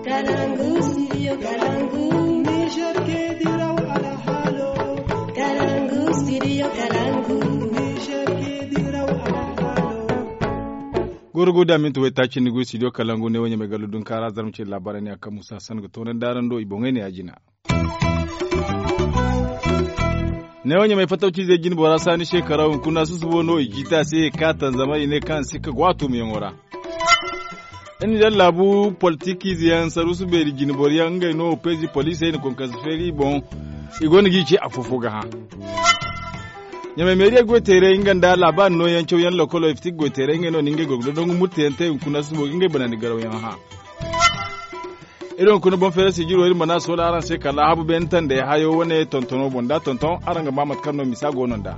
Kalangu, studio Kalangu. Niger ke diraw ala halo. Kalangu, studio Kalangu. Niger ke diraw ala halo. Gurguda min to weta cin nigo studio Kalangu ne wanya mai galudun kara zarmce labaran ne akan Musa San ga tonan daren do ibongai ne ajina. Ne wanya mai fatauci zai gini bora sani shekarun kuna su subo no igita sai katan zama ne kan sika gwato mu yangora. In da labu politiki ziyan saru su beri gini boriya ngai no pezi police ne kon kasferi bon igoni gici afufuga ha. Nyame meriya gwetere inganda laban no yancho yan lokolo iftik gwetere ngeno ninge gogdo dongu mutente kuna su bo ngai banani garaw yan ha. Irin kuna bon fere sigiro irin mana so aran sai kala habu bentan da hayo wane tontono bonda tonton aran ga mamat kanno misago nonda.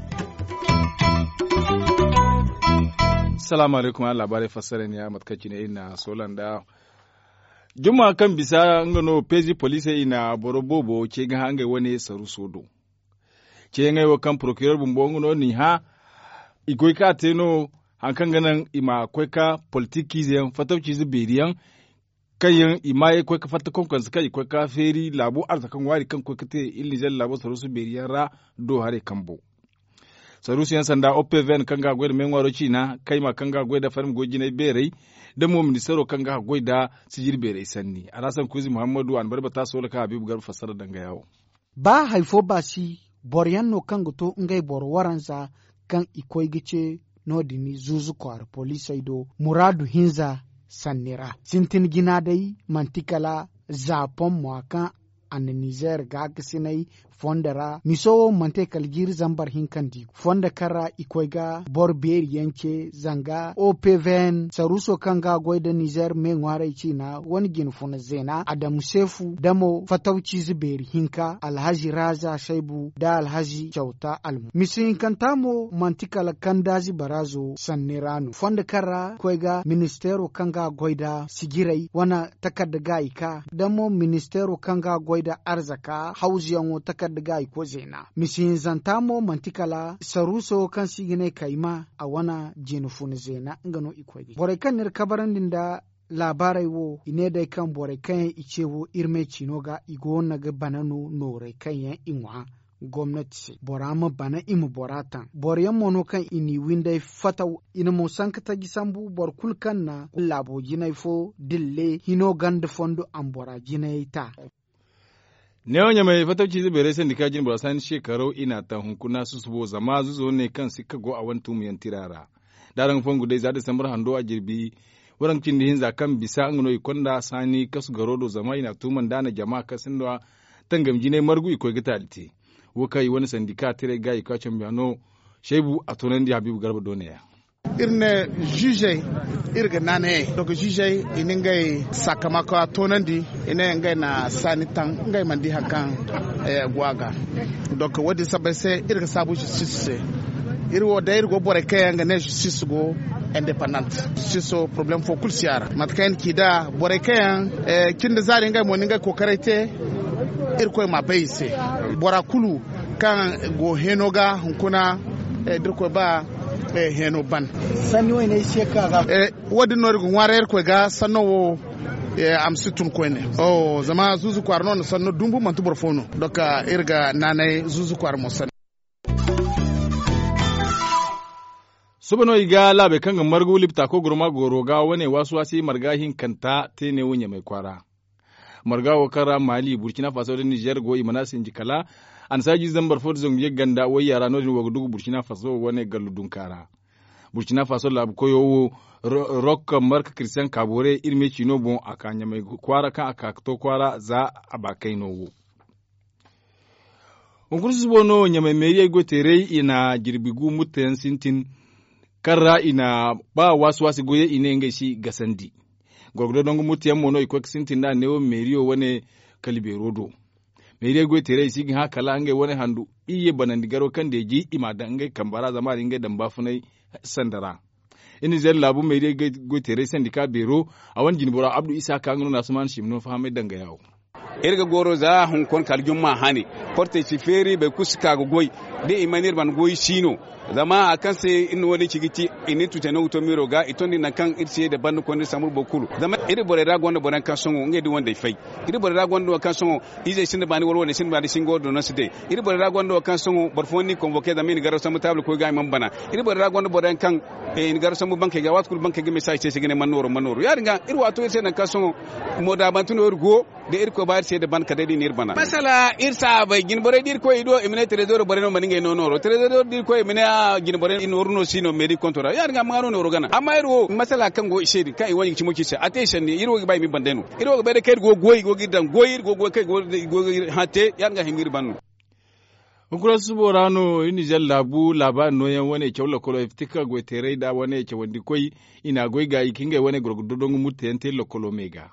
Assalamu alaikum ala labarai fassara ne ya matkaci ne ina solanda. Juma kan bisa ngano pezi police ina borobobo ke ga hanga wane saru sodo. Ke ngai wa kan procureur bumbo ngono ni ha igoi ka teno hankan ganan ima kweka politiki zan fatauci zubiriyan kayan imaye kwai ka fata konkon su kai kwai ka feri labo arzakan wari kan kwai kate illijal labo sarusu beriyan ra do hare kambo sarusu yan sanda opven kan ga gwai da menwaro na kai ma kan ga gwai da farim goji na berei da mu ministero kan ga gwai da sijir berei sanni alasan kuzi muhammadu an barba ta sola ka habibu gar fasara danga yawo ba haifo ba si boryan no kan goto ngai bor waransa kan ikoi gice no dini zuzu kwar police do muradu hinza sannira sintin gina dai mantikala zapon mwaka an Niger ga kisinai fondara miso mante kaljir zambar hinkandi fonda kara ikoiga borber yanke zanga opven saruso kanga goida Niger me ngware china wani gin funa zena Adamu Sefu damo fatauci zuberi hinka Alhaji Raza Shaibu da Alhaji Kyauta Almu misin kantamo mantikala kandazi barazo sannirano fonda kara koiga ministero kanga goida sigirai wana takaddaga ika damo ministero kanga goida arzaka hauziyan takaddaga iko zena misin zantamo mantikala saruso kan sigine kaima a wana jinufun zena ngano iko bore kan nir kabaran da labarai wo ine dai kan bore kan icewo irme cinoga igo naga banano nore kan yan inwa gwamnati borama bana imu boratan boryan mono kan ini windai fata ina mo sankata gisambu bor kulkan na labo jinai fo dille hino gande fondo ambora jinai ta ne wanya mai fatauci zai bere sai dikajin barasan shekaru ina ta hunkuna su subo zama zuzo ne kan sika go a wantu mu yantirara daran fongu dai za da samar hando a jirbi wurin kin dihin zakan bisa an no ikonda sani kasu garodo zama ina tuman dana jama'a kasin da tangamji ne margu iko gitalite wokai wani sandika tire ga ikacin biano shebu a tonan di Habibu Garba Doneya irne juge irga nane donc juge iningai sakamako tonandi ine ngai na sanitan ngai mandi hakan gwaga donc wadi sabese irga sabu justice irwo da irgo bore kay nga ne justice go independent justice problem fo kulsiara matkan kida bore kay kinda zari ngai mo ningai kokarete irko ma bayse bora kulu kan go henoga hunkuna dirko ba heno ban sani wai ne sheka ga wadi nori gun warer ko ga sanowo am situn ko ne zama zuzu kwar non sanno dumbu man tubor fono doka irga nanay zuzu kwar mo san subano iga labe kanga margu lipta ko gurma goroga wane wasu wasi margahin kanta tene wunya mai kwara margawo kara Mali Burkina Faso da Niger go imana sinjikala an saji zambar fo zong yeganda wo yara no wo dugu Burkina Faso wane galudun kara Burkina Faso lab ko yo rock mark Christian Kabore irme chino bon akanya mai kwara kan akakto kwara za abakai no wo onkursu bono nyame meriye go terei ina jirbigu muten sintin karra ina ba wasu goye ine ngeshi gasandi gogdo dongo mutiyan mono iko sintin da newo meriyo wane kalibe rodo meriye go terei sigi ha kala nge wane handu iye banandigaro kan deji imada nge kambara zamani nge damba funai sandara ini zel labu meriye go terei sandika bero awan jinbora Abdu Isa kangno nasuman shimno fahame danga yawo erga goro za hun kon kaljum ma hani porte ci feri be kuska go goy de imanir ban goyi sino zama akan se in wani cigiti ini tuteno to miro ga itondi na kan irse da ban ko ni samur bokulu zama iri bore ra gonda boran kan songo ngedi wonde fay iri bore ra gonda kan songo ije sinde bani worwone sinde bani singo do nasite iri bore ra gonda kan songo barfoni convoqué da min garo samu table ko ga man bana iri bore ra gonda boran kan in garo samu banke ga watkul banke ga message se gene manoro yar nga iri wato irse na kan songo moda bantuno go de iri ko bar se da ban ka dadi nir bana masala irsa bay gin bore dir ko ido imine trésor bore no maninge nonoro trésor dir ko imine gin bore in orno sino medi kontora yar nga maro no rogana amma iro masala kan go ishedi kai wani kimo kice attention ni iro bay mi bandenu iro be de kai go gidan go kai go hate yar nga himir bannu Ukura suborano ini jallabu laba no yan wane kyawla kolo iftika go tere da wane ke wandi koi ina goi ga ikinga wane gurgudodon mutte yante lokolo mega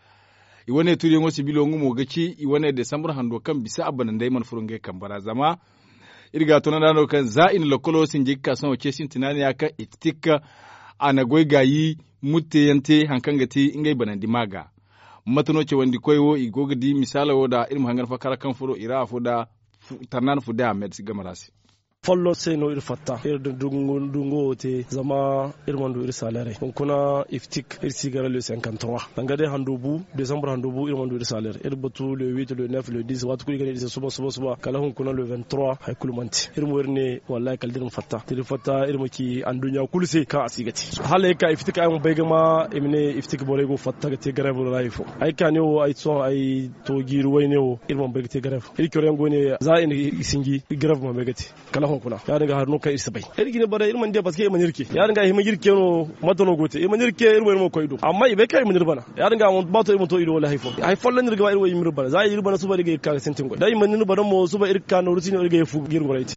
iwane turi ngo sibilo ngumo gaci iwane December hando kan bisa abanan dai man furunge kan barazama irga tona dano kan za in lokolo sinjika son ke sin tinani aka iftika ana goi ga yi mutte yante hankan gati ingai banan dimaga matuno ce wandi koyo igogdi misala woda ilmu hangan fakara kan furo ira foda tarnan fude Ahmed Gamarasi follo seno ir fatta ir dungo te zama ir mandu ir salare kuna iftik ir sigara le 53 dangade handubu décembre handubu ir mandu ir salare ir batu le 8 le 9 le 10 watu kuli gane suba kala hun kuna le 23 hay kulmanti ir morne wallahi kaldir fatta til fatta ir maki andunya kulse ka asigati hale ka iftik ay begama emine iftik borego fatta gate garabo raifo ay kanyo ay so ay to giru waynewo ir man begate garabo ir kyorengo ne za ina isingi garabo man begate kala kuna ya daga harno kai isabai irgine bare irman de baske manirke ya daga himagirke no matano gote manirke irmo irmo koido amma ibe kai manir bana ya daga mon bato irmo to ido wala haifo lan irga irwo yimir bana za yir bana suba daga ka sentin go dai manir bana mo suba irka no rusini irga fu gir goraiti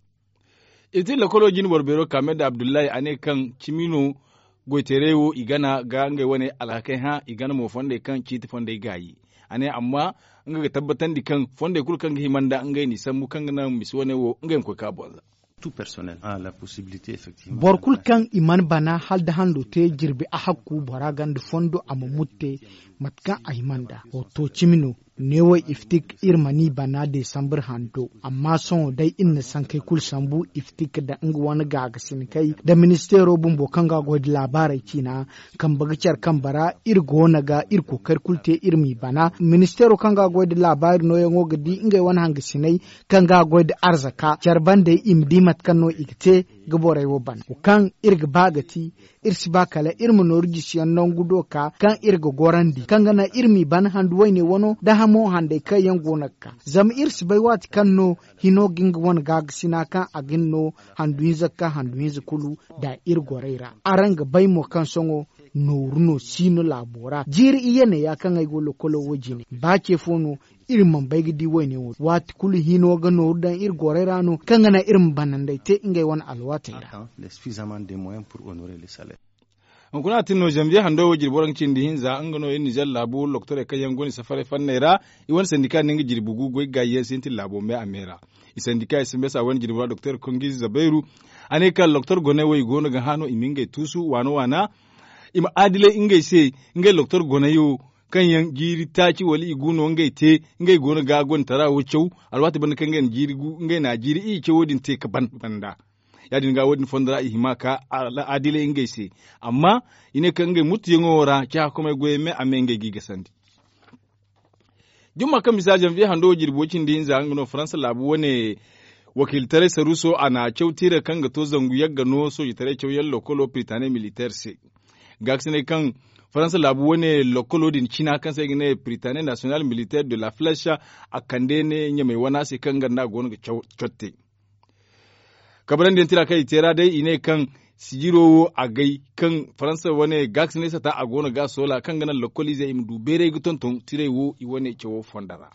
iti lokolojin borbero Kamed Abdullahi ane kan kimino goiterewo igana ga ngai wane alhakai ha igana mo fonde kan kiti fonde gayi ane amma nga tabbatan di kan fonde kul kan himanda ngai ni sammu kan na miswane wo ngai ko ka bonza tout personnel a la possibilité effectivement borkul kan iman bana halda hando te jirbi a hakku boragande fondo amamutte matka aimanda o to chimino newo iftik irmani bana December hando amma son dai inna sankai kul sambu iftik da inga wani gaga kai da ministero bumbo kan ga godi labarai kina kan bagacar kan bara irgo na ga irko kar kulte irmi bana ministero kan ga godi labari no yango gadi inga wani hanga sinai kan ga godi arzaka jarban da imdi matkan no ikte gaborai wo ban kan irga bagati irsi bakala irmu norji siyan non gudoka kan irga gorandi kan gana irmi ban handu wayne wono da hamo hande kai yango nakka zam irsi bai wati kanno hino ging won gag sinaka aginno handu yizaka handu yizukulu da irgoreira aranga bai mo kan songo noruno sino labora jiri iyene ya kan ay golo kolo wojine ba ke fono irin man bai gidi wayne wo wati kulu hino ga norudan irgoreira no kan gana irin banandai te ingay won alwataira suffisamment de moyens pour honorer les salaires on kuna tinno jamje hando wajir boran cindi hinza angano en Niger labo loktore kayan goni safare fannera iwan sindika ningi jirbugu goy gaye sinti labo me amera isindika isembesa wan jirbura docteur Kongiz Zabairu ane kal docteur gone way gono ga hano iminge tusu wano wana ima adile ingay se ingay docteur gone yo kan yan jiri taci wali iguno ngay te ngay gono ga gon tara wuceu alwati ban kan ngen jiri gu ngay na jiri i cewodin te ka banda ya dinga wadin fondra ihimaka adile ingese amma ine kan ngai mutu yengora kya kuma goyeme amenge giga sandi jumma kan misajan vi hando jirbocin din zangano France labu wane wakil tare saruso ana ceutire kan ga to zangu yagga no so tare ceuyel lokolo Britannique militaire se gaksine kan France labu wane lokolo din China kan sai gine Britannique national militaire de la Flèche akande ne nyame wana se kan ganda gon ga chotte kabaran den tira kai tera dai ine kan sijiro a gai kan faransa wane gax ne sata a gona ga sola kan ganan lokoli zai im dubere guton ton tire wo i wane cewo fondara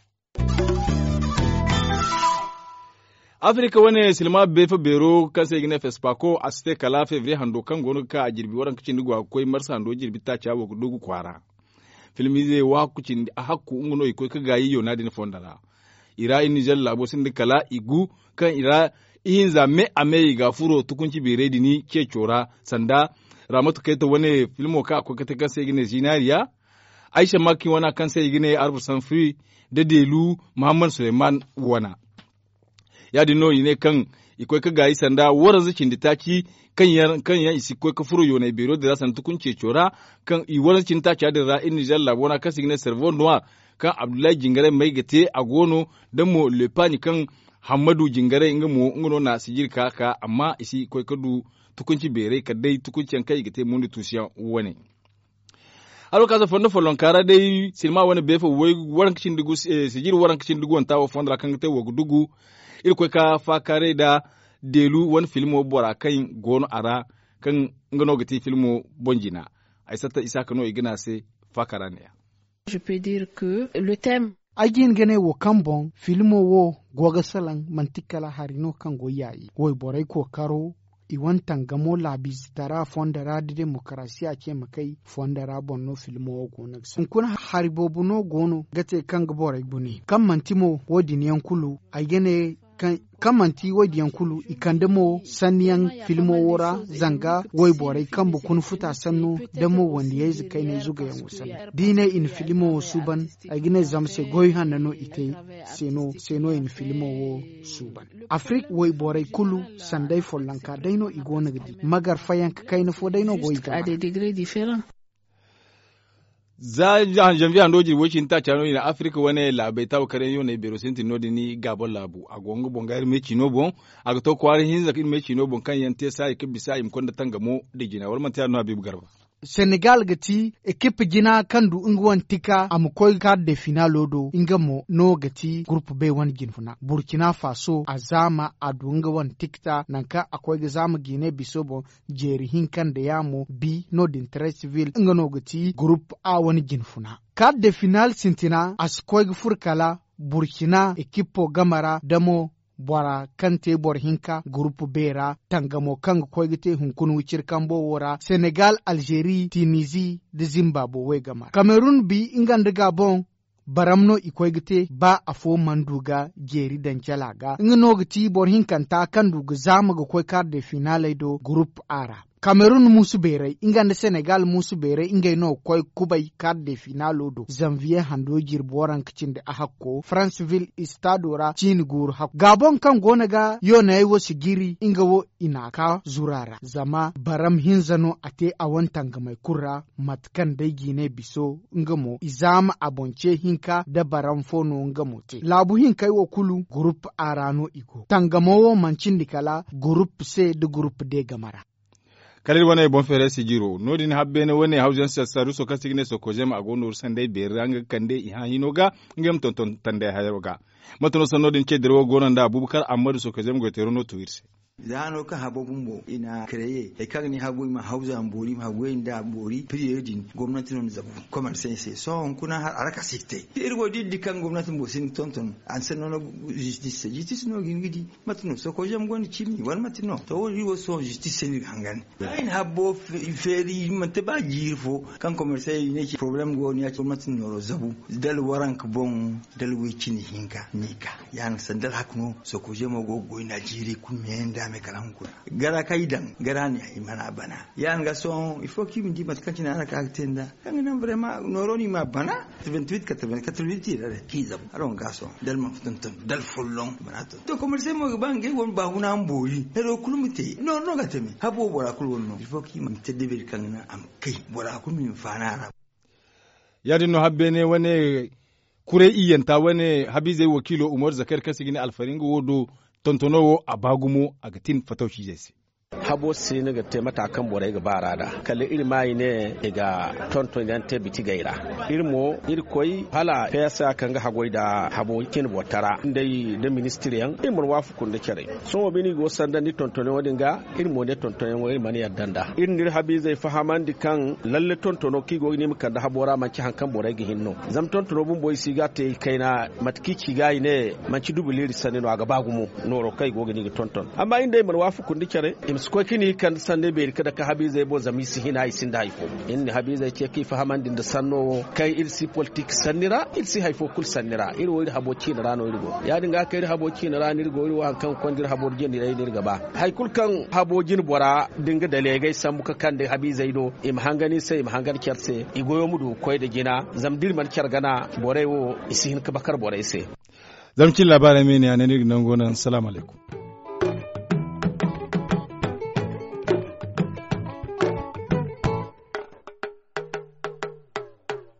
Afrika wane silma befa bero kan sai gine fespako aste kala fevrier hando kan gonu ka a jirbi waran kicin dugu akwai marsa hando jirbi ta cawo dugu kwara filmi zai wa kucin a hakku unguno iko ka gayi yonadin fondara ira in Niger labo sin kala igu kan ira ihinza me ame ga furo tukunci bere dini ke chora sanda ramatu kaita wane filmo ka akwai kata kansa gine zinariya Aisha Maki wana kansa gine Arbu Sanfri da Delu Muhammad Suleiman wana ya dino ne kan ikoi ka gayi sanda waran zikin ditaki kan yan isi koi ka furo yone biro da zasan tukunce chora kan i waran cin ta da ra in Niger labona ka signe servon noir kan Abdullahi Jingare mai gate a gono dan mo le pani kan Hamadu Jingare inga mo ngono na sijir ka amma isi koi ka du tukunci bere ka dai tukuncen kai gate mun tusiyan wani alo kaza fondo folon kara dai silma wani befa wai waran kicin dugu sijir waran kicin dugu wanta wa fondra kan te wa dugu il ko ka fa kare da delu wani filmo bora kan gono ara kan ngano gati filmo bonjina aisata isa kano igina se fa karane je peux dire que le thème agin gane wo kambon filmo wo goga salan mantikala harino kan goyayi wai borai ko karo iwan tangamo labis tara fondara de demokrasiya ke makai fondara bonno filmo gono sun kun haribobu no gono gate kan gborai buni kan mantimo wodin yankulu agene kan manti wodi yankulu ikandemo saniyan filmo wora zanga woi borai kan bukun futa sanno demo wanda yayi kai ne zuga yan wasan dine in filmo suban agine zamse goy hanano ite seno in filmo wo suban afrik woi borai kulu sandai follanka daino igona gidi magar fayan kai na fo daino goy à des degrés différents. Za janvier andoji wocin ta chano ina Afrika wane labai tawo kare yo ne bero senti nodi ni gabon labu agongo bongair me chino bon agto kwari hinza kin me chino bon kan yante sai ke bisa im konda tangamo de gina wal man ta no Habib Garba Senegal gati ekipe gina kandu ingwan tika amukoi card de finalo do ingamo no gati group B wan ginfuna Burkina Faso azama adunga wan tikta nanka akwai gazama gine bisobo jeri hinkan da yamo B no d'interest civil ingano gati group A wan ginfuna card de final sintina askoi furkala Burkina ekipo gamara damo bora kante bor hinka groupe bera tangamo kang koygite hunkun wicir kambo wora Senegal, Algerie, Tunisie de Zimbabwe wegama Cameroon bi ingande Gabon baramno ikoygite ba afo manduga geri dancalaga ngnogti bor hinkanta kanduga zamaga koy carte finale do groupe ara Cameroon musu bere ingande Senegal musu bere ingay no koy kubay carte finalo do janvier hando jirboran kicinde a hakko Franceville istadora cin gur hakko Gabon kan gonaga yo nay wo sigiri inga wo inaka zurara zama baram hinzano ate awantanga mai kurra matkan dai gine biso ngamo izama abonce hinka da baram fono ngamo te labu hinkai wo kulu groupe arano iko tangamo mancindi kala groupe C de groupe D gamara kalil wane bon fere sigiro nodin habbene wone haujan saru so kasigne so kojem agonur sande beranga kande ihan hinoga ngem tonton tande hayoga matono sonodin cedro gonanda Abubakar Ahmadu so kojem go terono tuirse zano ka habo bumbo ina kreye e kagni habo ma hauza ambori ma wenda bori periodin gwamnati non zabu kamar sense so on kuna har araka sikte irgo diddi kan gwamnati bo sin tonton an sen no justice no gingidi matno so ko jam gon chimi wal matno to wori wo so justice ni hangan ain habo feri mate ba jirfo kan commerce ne ci problem go ni gwamnati no zabu dal warank bon dal wi chini hinka nika yan sandal hakno so ko jemo go ina jiri kumenda me kalanku gara kaidan gara ne ai mana bana yan ga son il faut qu'il dit mat kantina ana ka tenda kan nan vraiment noroni ma bana 28 88 dare kiza aron ga son dal ma funtun dal fullon banato to commerce mo bange won ba huna amboyi hero kulumite no ga temi habo bora kulwon no il faut qu'il me tedde bir kan am kai bora kulmin fanara yadin no habbe ne wane kure iyanta wane habize wakilo Umar Zakar kasigini alfaringo wodo tontonowo a bagumo a gatin fatauci jesi habo sai ne ga taimata kan borai ga barada kalle ilmai ne ga tonton dan te biti gaira ilmo irkoi hala pesa kan ga hagoi da habo kin botara indai da ministeriyan ilmur wafu kun da kare so bini go sanda ni tonton wadin ga ilmo ne tonton wai mani yaddanda irnir habi zai fahaman di kan lalle tontono ki go ni mukan da habora man ci hankan borai ga hinno zam tontono bun boy siga te kaina matki ki gai ne man ci dubuleri sanino aga bagumo noro kai go ni ga tonton amma indai mar wafu kun da kare ko kini kan sande be kada ka habize bo zamisi hina isin da haifo in habize ce ki fahaman din da sanno kai irsi politique sanira irsi haifo kul sanira iri wori haboci na rano irgo ya dinga kai haboci na rano irgo iri wan kan kondir haborje ni dai dirga ba haikul kan habojin bora dinga da legai samu ka kan da habize ido im hangani sai im hangar kyarse igoyo mudu koi da gina zamdir man kyar gana borewo isihin ka bakar borai sai zamcin labarai mene ne nan gonan assalamu alaikum